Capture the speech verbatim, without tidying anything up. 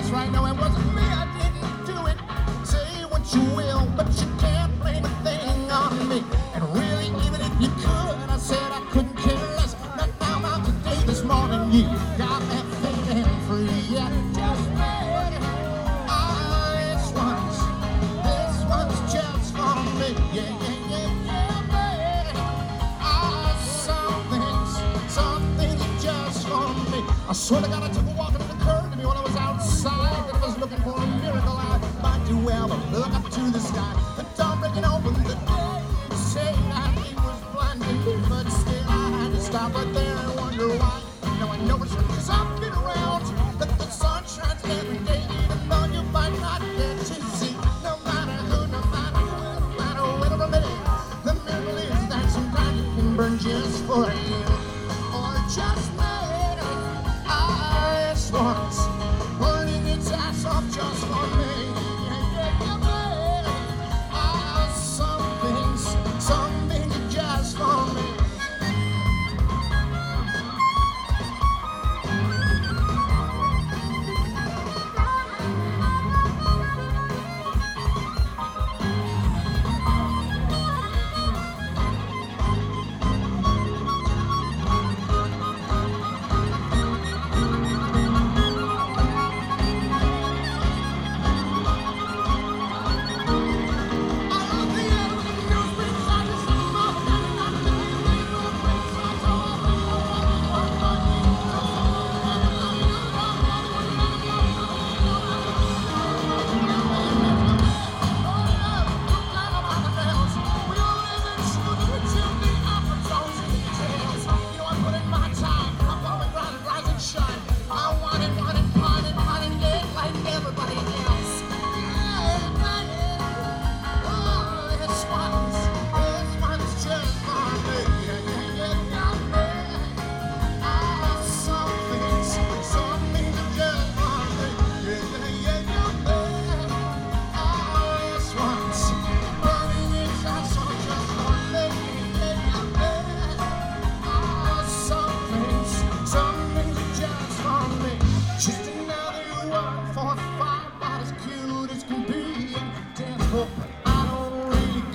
That's right, no, it wasn't me, I didn't do it. Say what you will, but you can't blame a thing on me. And really, even if you could, I said I couldn't care less. Not now, now, today, this morning, you got me feeling free. Yeah, just me. Ah, this one's, this one's just for me. Yeah, yeah, yeah, yeah, baby. Ah, some things, some things are just for me. I swear to God, I took a walk and it occurred to me when I was outside that I was looking for a miracle. I might do well to look up to the sky.